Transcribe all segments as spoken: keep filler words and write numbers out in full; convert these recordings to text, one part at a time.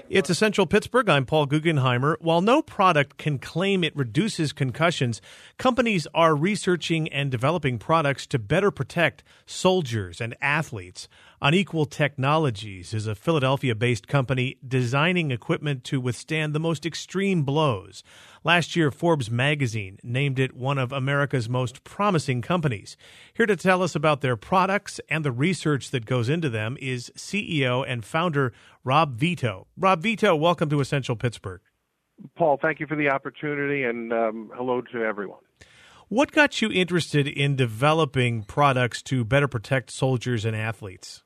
It's Essential Pittsburgh. I'm Paul Guggenheimer. While no product can claim it reduces concussions, companies are researching and developing products to better protect soldiers and athletes. Unequal Technologies is a Philadelphia-based company designing equipment to withstand the most extreme blows. Last year, Forbes magazine named it one of America's most promising companies. Here to tell us about their products and the research that goes into them is C E O and founder Rob Vito. Rob Vito, welcome to Essential Pittsburgh. Paul, thank you for the opportunity, and um, hello to everyone. What got you interested in developing products to better protect soldiers and athletes?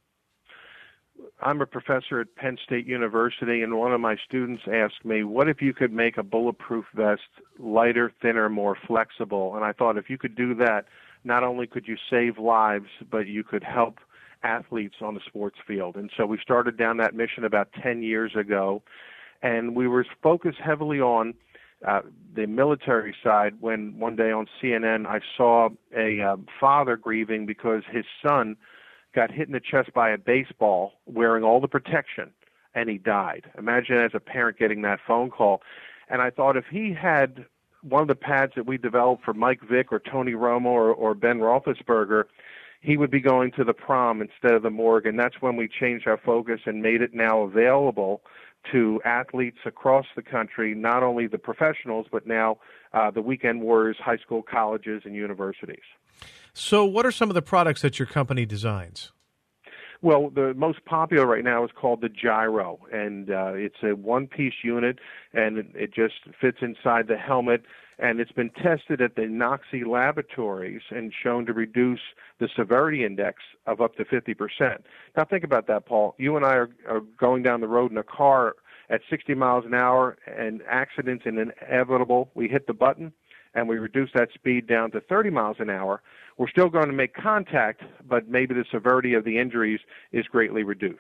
I'm a professor at Penn State University, and one of my students asked me, what if you could make a bulletproof vest lighter, thinner, more flexible? And I thought, if you could do that, not only could you save lives, but you could help athletes on the sports field. And so we started down that mission about ten years ago, and we were focused heavily on uh, the military side when one day on C N N I saw a uh, father grieving because his son got hit in the chest by a baseball wearing all the protection, and he died. Imagine as a parent getting that phone call. And I thought, if he had one of the pads that we developed for Mike Vick or Tony Romo or, or Ben Roethlisberger, he would be going to the prom instead of the morgue. And that's when we changed our focus and made it now available to athletes across the country, not only the professionals, but now uh, the weekend warriors, high school, colleges, and universities. So what are some of the products that your company designs? Well, the most popular right now is called the Gyro, and uh, it's a one-piece unit, and it, it just fits inside the helmet, and it's been tested at the Noxie laboratories and shown to reduce the severity index of up to fifty percent. Now think about that, Paul. You and I are, are going down the road in a car at sixty miles an hour, and accidents are inevitable. We hit the button, and we reduce that speed down to thirty miles an hour. We're still going to make contact, but maybe the severity of the injuries is greatly reduced.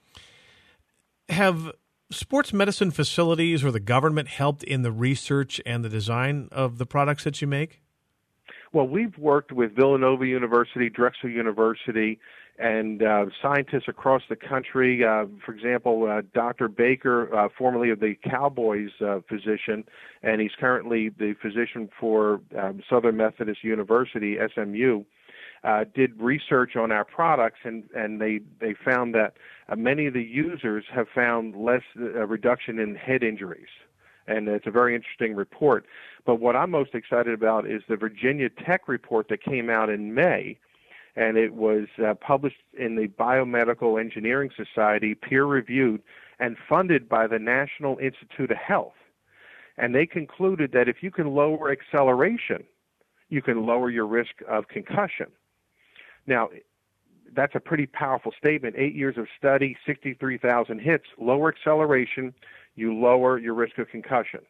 Have sports medicine facilities or the government helped in the research and the design of the products that you make? Well, we've worked with Villanova University, Drexel University, and uh, scientists across the country. Uh, for example, uh, Doctor Baker, uh, formerly of the Cowboys uh, physician, and he's currently the physician for um, Southern Methodist University, S M U, uh, did research on our products, and, and they, they found that uh, many of the users have found less uh, reduction in head injuries. And it's a very interesting report. But what I'm most excited about is the Virginia Tech report that came out in May, and it was uh, published in the Biomedical Engineering Society, peer-reviewed, and funded by the National Institute of Health. And they concluded that if you can lower acceleration, you can lower your risk of concussion. Now, that's a pretty powerful statement. Eight years of study, sixty-three thousand hits, lower acceleration, you lower your risk of concussion.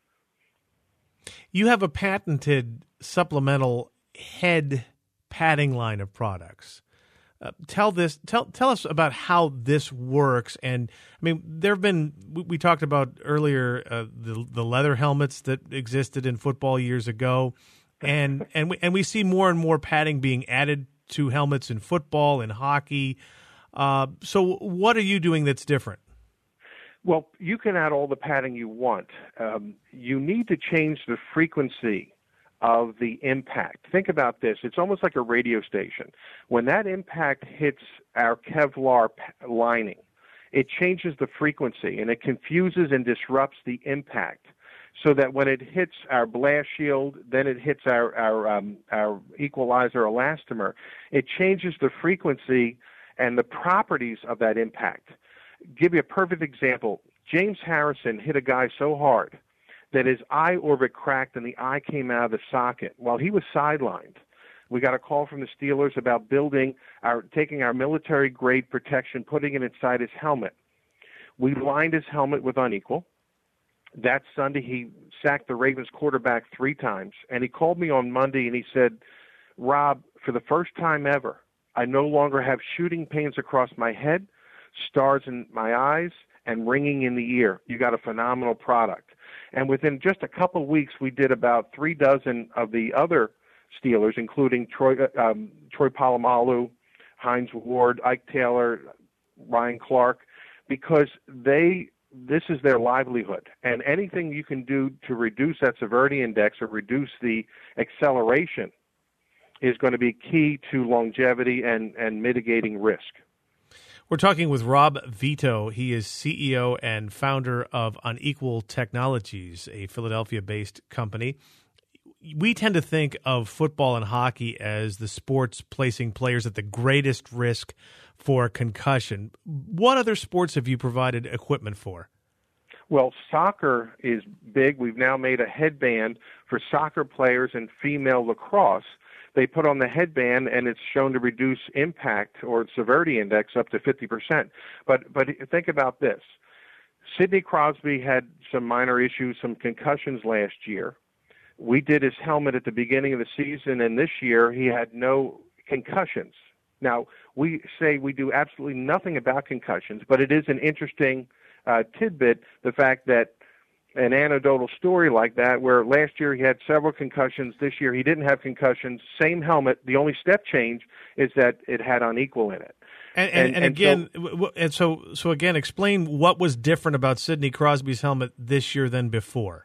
You have a patented supplemental head padding line of products. Uh, tell this. Tell tell us about how this works. And I mean, there have been. We, we talked about earlier uh, the the leather helmets that existed in football years ago, and and we and we see more and more padding being added to helmets in football and hockey. Uh, so, what are you doing that's different? Well, you can add all the padding you want. Um, you need to change the frequency of the impact. Think about this. It's almost like a radio station. When that impact hits our Kevlar lining, it changes the frequency, and it confuses and disrupts the impact, so that when it hits our blast shield, then it hits our, our, um, our equalizer elastomer, it changes the frequency and the properties of that impact. Give you a perfect example. James Harrison hit a guy so hard that his eye orbit cracked and the eye came out of the socket while he was sidelined. We got a call from the Steelers about building our, taking our military-grade protection, putting it inside his helmet. We lined his helmet with Unequal. That Sunday, he sacked the Ravens quarterback three times, and he called me on Monday and he said, Rob, for the first time ever, I no longer have shooting pains across my head, stars in my eyes, and ringing in the ear. You got a phenomenal product. And within just a couple of weeks, we did about three dozen of the other Steelers, including Troy, um, Troy Polamalu, Hines Ward, Ike Taylor, Ryan Clark, because they this is their livelihood. And anything you can do to reduce that severity index or reduce the acceleration is going to be key to longevity and, and mitigating risk. We're talking with Rob Vito. He is C E O and founder of Unequal Technologies, a Philadelphia-based company. We tend to think of football and hockey as the sports placing players at the greatest risk for concussion. What other sports have you provided equipment for? Well, soccer is big. We've now made a headband for soccer players and female lacrosse. They put on the headband, and it's shown to reduce impact or severity index up to fifty percent. But but think about this. Sidney Crosby had some minor issues, some concussions last year. We did his helmet at the beginning of the season, and this year he had no concussions. Now, we say we do absolutely nothing about concussions, but it is an interesting uh, tidbit, the fact that an anecdotal story like that, where last year he had several concussions, this year he didn't have concussions, same helmet, the only step change is that it had Unequal in it. And, and, and, and again, so, and so, so again, explain what was different about Sidney Crosby's helmet this year than before.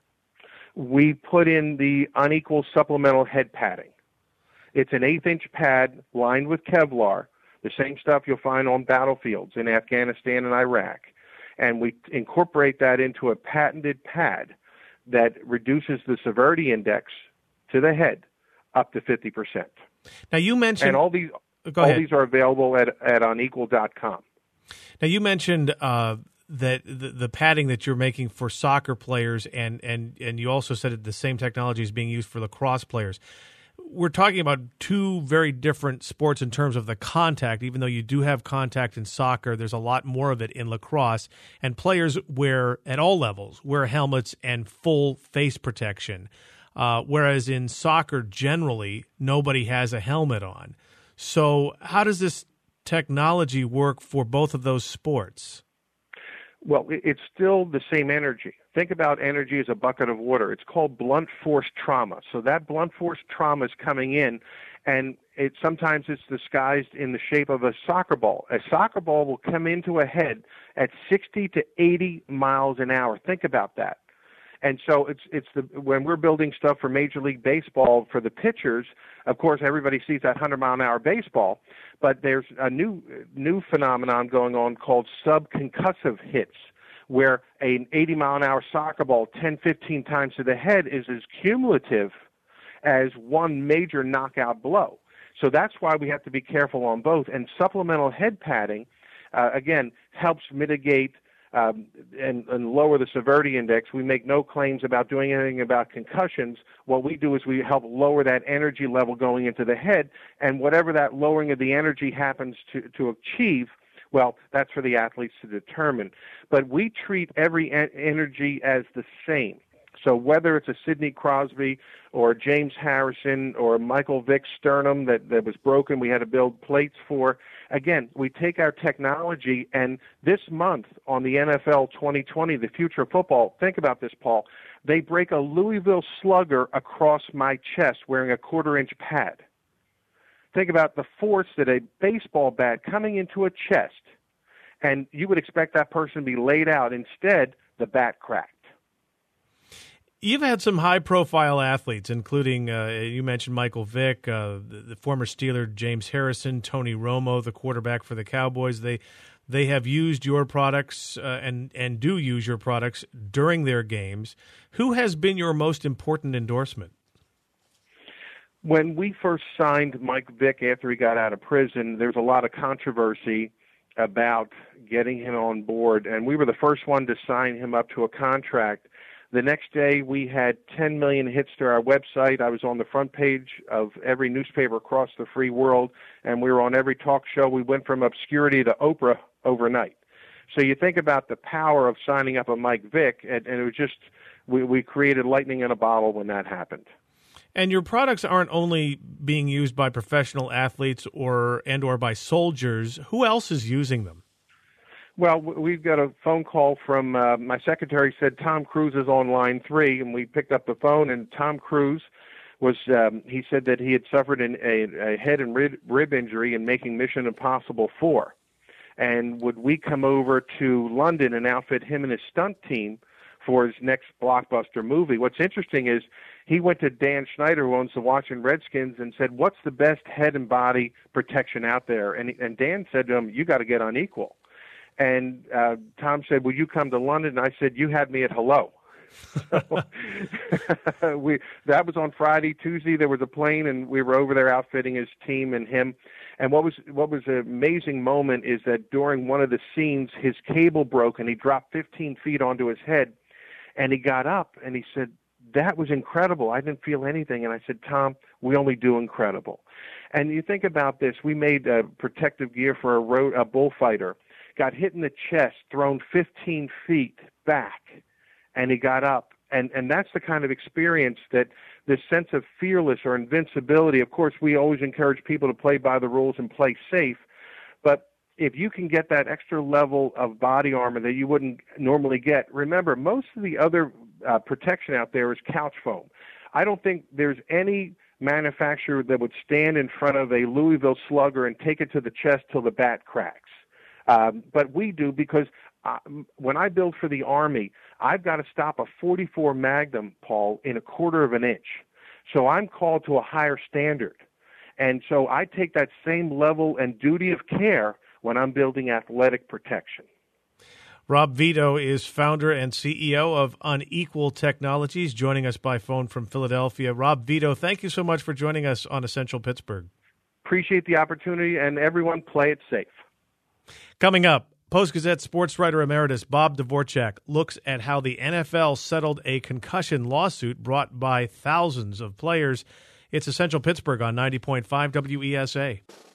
We put in the Unequal supplemental head padding. It's an eighth-inch pad lined with Kevlar, the same stuff you'll find on battlefields in Afghanistan and Iraq. And we incorporate that into a patented pad that reduces the severity index to the head up to fifty percent. Now, you mentioned... And all these, Go all ahead. these are available at, at unequal dot com. Now, you mentioned uh, that the, the padding that you're making for soccer players, and, and, and you also said that the same technology is being used for lacrosse players. We're talking about two very different sports in terms of the contact. Even though you do have contact in soccer, there's a lot more of it in lacrosse. And players wear, at all levels, wear helmets and full face protection. Uh, whereas in soccer, generally, nobody has a helmet on. So how does this technology work for both of those sports? Well, it's still the same energy. Think about energy as a bucket of water. It's called blunt force trauma. So that blunt force trauma is coming in, and it sometimes it's disguised in the shape of a soccer ball. A soccer ball will come into a head at sixty to eighty miles an hour. Think about that. And so it's it's the when we're building stuff for Major League Baseball for the pitchers, of course everybody sees that one hundred mile an hour baseball, but there's a new new phenomenon going on called subconcussive hits, where an eighty mile an hour soccer ball ten, fifteen times to the head is as cumulative as one major knockout blow. So that's why we have to be careful on both. And supplemental head padding, uh, again, helps mitigate Um, and, and lower the severity index. We make no claims about doing anything about concussions. What we do is we help lower that energy level going into the head, and whatever that lowering of the energy happens to, to achieve, well, that's for the athletes to determine. But we treat every en- energy as the same. So whether it's a Sidney Crosby or James Harrison or Michael Vick's sternum that, that was broken, we had to build plates for. Again, we take our technology, and this month on the N F L twenty twenty, the future of football, think about this, Paul. They break a Louisville Slugger across my chest wearing a quarter-inch pad. Think about the force that a baseball bat coming into a chest, and you would expect that person to be laid out. Instead, the bat cracked. You've had some high-profile athletes, including, uh, you mentioned Michael Vick, uh, the, the former Steeler James Harrison, Tony Romo, the quarterback for the Cowboys. They they have used your products uh, and, and do use your products during their games. Who has been your most important endorsement? When we first signed Mike Vick after he got out of prison, there was a lot of controversy about getting him on board, and we were the first one to sign him up to a contract. The next day, we had ten million hits to our website. I was on the front page of every newspaper across the free world, and we were on every talk show. We went from obscurity to Oprah overnight. So you think about the power of signing up a Mike Vick, and, and it was just, we, we created lightning in a bottle when that happened. And your products aren't only being used by professional athletes or and or by soldiers. Who else is using them? Well, we've got a phone call from uh, my secretary said Tom Cruise is on line three, and we picked up the phone, and Tom Cruise was, um, he said that he had suffered an, a, a head and rib, rib injury in making Mission Impossible four. and would we come over to London and outfit him and his stunt team for his next blockbuster movie. What's interesting is he went to Dan Schneider, who owns the Washington Redskins, and said, what's the best head and body protection out there? And, and Dan said to him, you got to get Unequal. And uh, Tom said, will you come to London? And I said, you had me at hello. So we that was on Friday. Tuesday there was a plane, and we were over there outfitting his team and him. And what was what was an amazing moment is that during one of the scenes, his cable broke, and he dropped fifteen feet onto his head. And he got up, and he said, that was incredible. I didn't feel anything. And I said, Tom, we only do incredible. And you think about this. We made uh, protective gear for a, road, a bullfighter, got hit in the chest, thrown fifteen feet back, and he got up. And, and that's the kind of experience that this sense of fearless or invincibility. Of course, we always encourage people to play by the rules and play safe. But if you can get that extra level of body armor that you wouldn't normally get, remember, most of the other uh, protection out there is couch foam. I don't think there's any manufacturer that would stand in front of a Louisville Slugger and take it to the chest till the bat cracks. Um, but we do, because uh, when I build for the Army, I've got to stop a forty-four Magnum, Paul, in a quarter of an inch. So I'm called to a higher standard. And so I take that same level and duty of care when I'm building athletic protection. Rob Vito is founder and C E O of Unequal Technologies, joining us by phone from Philadelphia. Rob Vito, thank you so much for joining us on Essential Pittsburgh. Appreciate the opportunity, and everyone play it safe. Coming up, Post-Gazette sports writer emeritus Bob Dvorak looks at how the N F L settled a concussion lawsuit brought by thousands of players. It's Essential Pittsburgh on ninety point five W E S A.